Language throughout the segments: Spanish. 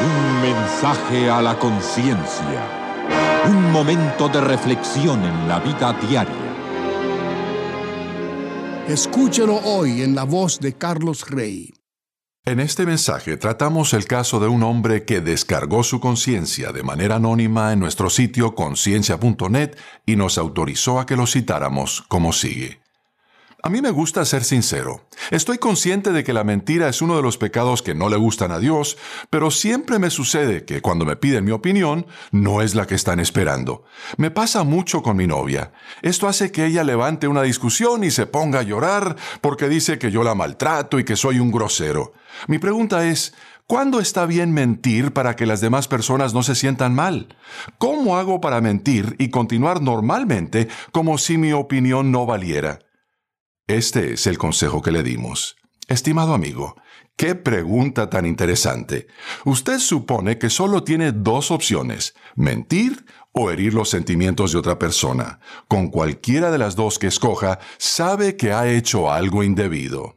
Un mensaje a la conciencia. Un momento de reflexión en la vida diaria. Escúchelo hoy en la voz de Carlos Rey. En este mensaje tratamos el caso de un hombre que descargó su conciencia de manera anónima en nuestro sitio conciencia.net y nos autorizó a que lo citáramos como sigue. A mí me gusta ser sincero. Estoy consciente de que la mentira es uno de los pecados que no le gustan a Dios, pero siempre me sucede que cuando me piden mi opinión, no es la que están esperando. Me pasa mucho con mi novia. Esto hace que ella levante una discusión y se ponga a llorar porque dice que yo la maltrato y que soy un grosero. Mi pregunta es, ¿cuándo está bien mentir para que las demás personas no se sientan mal? ¿Cómo hago para mentir y continuar normalmente como si mi opinión no valiera? Este es el consejo que le dimos. Estimado amigo, ¡qué pregunta tan interesante! Usted supone que solo tiene dos opciones, mentir o herir los sentimientos de otra persona. Con cualquiera de las dos que escoja, sabe que ha hecho algo indebido.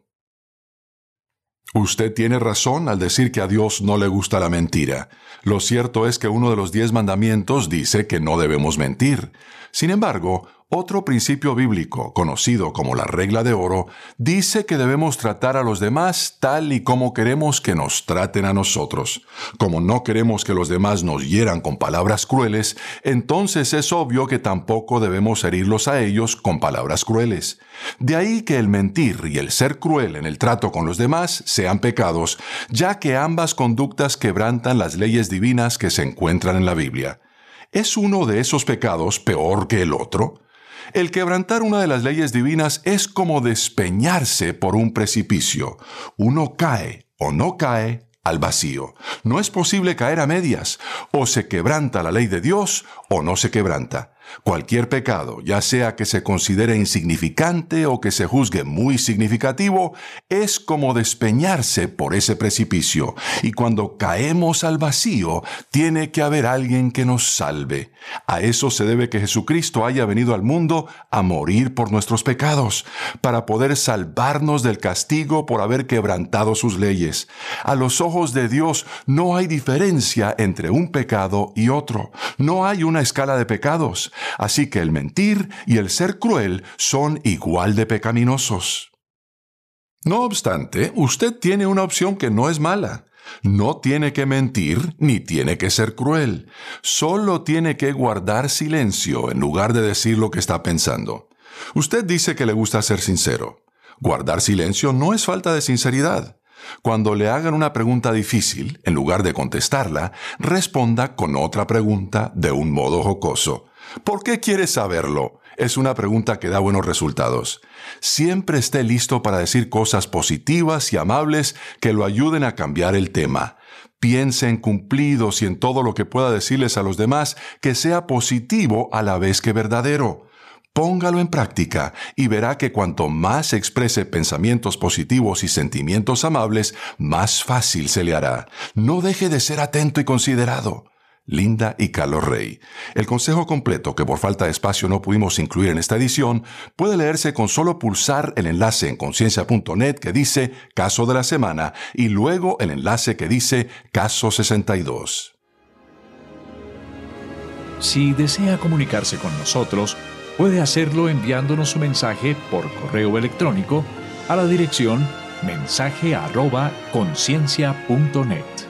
Usted tiene razón al decir que a Dios no le gusta la mentira. Lo cierto es que uno de los 10 mandamientos dice que no debemos mentir. Sin embargo, otro principio bíblico, conocido como la regla de oro, dice que debemos tratar a los demás tal y como queremos que nos traten a nosotros. Como no queremos que los demás nos hieran con palabras crueles, entonces es obvio que tampoco debemos herirlos a ellos con palabras crueles. De ahí que el mentir y el ser cruel en el trato con los demás sean pecados, ya que ambas conductas quebrantan las leyes divinas que se encuentran en la Biblia. ¿Es uno de esos pecados peor que el otro? El quebrantar una de las leyes divinas es como despeñarse por un precipicio. Uno cae o no cae al vacío. No es posible caer a medias. O se quebranta la ley de Dios o no se quebranta. Cualquier pecado, ya sea que se considere insignificante o que se juzgue muy significativo, es como despeñarse por ese precipicio. Y cuando caemos al vacío, tiene que haber alguien que nos salve. A eso se debe que Jesucristo haya venido al mundo a morir por nuestros pecados, para poder salvarnos del castigo por haber quebrantado sus leyes. A los ojos de Dios no hay diferencia entre un pecado y otro. No hay una escala de pecados. Así que el mentir y el ser cruel son igual de pecaminosos. No obstante, usted tiene una opción que no es mala. No tiene que mentir ni tiene que ser cruel. Solo tiene que guardar silencio en lugar de decir lo que está pensando. Usted dice que le gusta ser sincero. Guardar silencio no es falta de sinceridad. Cuando le hagan una pregunta difícil, en lugar de contestarla, responda con otra pregunta de un modo jocoso. ¿Por qué quiere saberlo? Es una pregunta que da buenos resultados. Siempre esté listo para decir cosas positivas y amables que lo ayuden a cambiar el tema. Piense en cumplidos y en todo lo que pueda decirles a los demás que sea positivo a la vez que verdadero. Póngalo en práctica y verá que cuanto más exprese pensamientos positivos y sentimientos amables, más fácil se le hará. No deje de ser atento y considerado. Linda y Carlos Rey. El consejo completo, que por falta de espacio no pudimos incluir en esta edición, puede leerse con solo pulsar el enlace en conciencia.net que dice Caso de la Semana y luego el enlace que dice Caso 62. Si desea comunicarse con nosotros, puede hacerlo enviándonos su mensaje por correo electrónico a la dirección mensaje@conciencia.net.